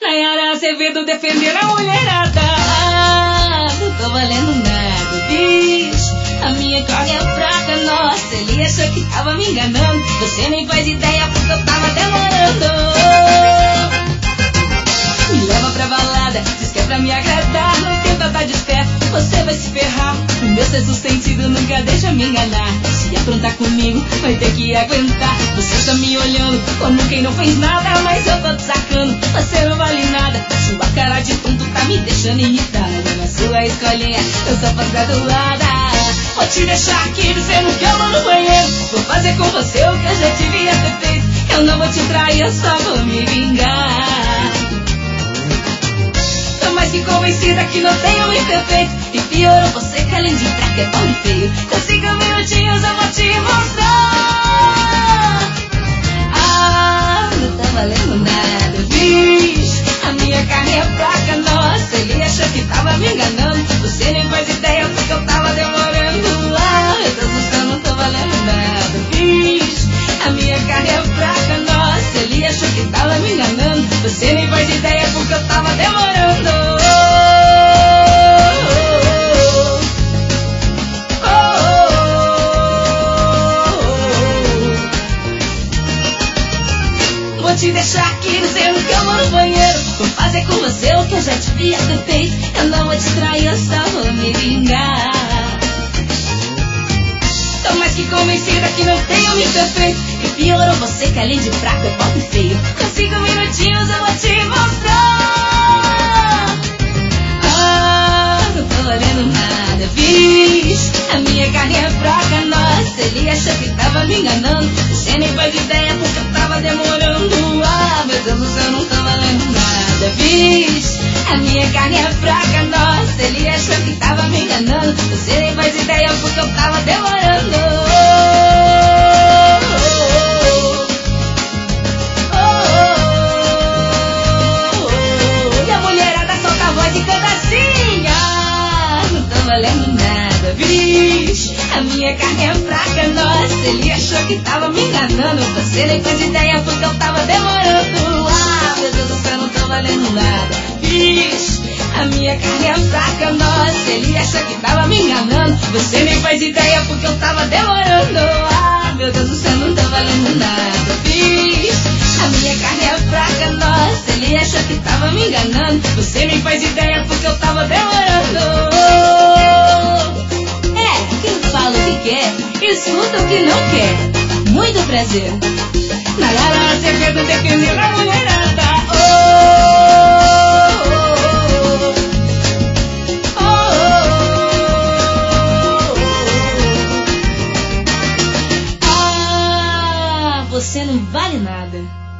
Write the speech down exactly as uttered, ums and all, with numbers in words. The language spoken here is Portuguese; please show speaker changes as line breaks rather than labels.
Nayara Azevedo defender a mulherada. Ah, não tô valendo nada, bicho. A minha carne é fraca, nossa. Ele achou que tava me enganando. Você nem faz ideia porque eu tava demorando. Me leva pra balada, diz que é pra me agradar. Não tenta dar desperto, você vai se ferrar. O meu sexto sentido nunca deixa me enganar. Se aprontar comigo, vai ter que aguentar. Você tá me olhando como quem não fez nada, mas eu tô te sacando, você não vale nada. Sua cara de tonto tá me deixando irritada. Na sua escolinha, eu sou pós-graduada. Vou te deixar aqui dizendo que eu vou no banheiro. Vou fazer com você o que eu já devia ter feito. Eu não vou te trair, eu só vou me vingar. Tô mais que convencida que não tem homem perfeito. E piorou você que além de fraca é pobre e feio. Com cinco minutinhos eu vou te mostrar. Ah, não tá valendo nada, bicho. A minha carne é fraca, nossa. Ele achou que tava me enganando. Você nem faz ideia porque eu tava demorando. Ah, meu Deus do céu, não tô valendo nada, bicho. A minha carne é fraca, nossa. Ele achou que tava me enganando. Você nem faz ideia porque eu tava demorando. Vou te deixar aqui dizendo que eu vou no banheiro. Vou fazer com você o que eu já devia ter feito. Eu não vou te trair, eu só vou me vingar. Tô mais que convencida que não tem homem perfeito. E piorou você que além de fraco é pobre e feio. Com cinco minutinhos eu vou te mostrar. Ah, não tô valendo nada, bicho. A minha carne é fraca, nossa. Ele achou que tava me enganando. Você nem faz ideia porque eu tava demorando. Ah, meu Deus do céu, não tá valendo nada, bicho. A minha carne é fraca, nossa. Ele achou que tava me enganando. Você nem faz ideia porque eu tava demorando. Oh, oh, oh, oh. E a mulherada solta a voz e canta assim. Ah, não tá valendo nada, bicho. A minha carne é fraca, nossa. Ele achou que tava me enganando. Você nem faz ideia porque eu tava demorando. Ah, meu Deus do céu, não tá valendo nada, bicho. A minha carne é fraca, nossa. Ele achou que tava me enganando. Você nem faz ideia porque eu tava demorando. Ah, meu Deus do céu, não tá valendo nada, bicho. A minha carne é fraca, nossa. Ele achou que tava me enganando. Você nem faz ideia porque eu tava demorando. É, quem fala o que quer, escuta o que não quer. Muito prazer. Nayara Azevedo defendendo a mulherada. Oh, oh, oh, oh. Ah, você não vale nada.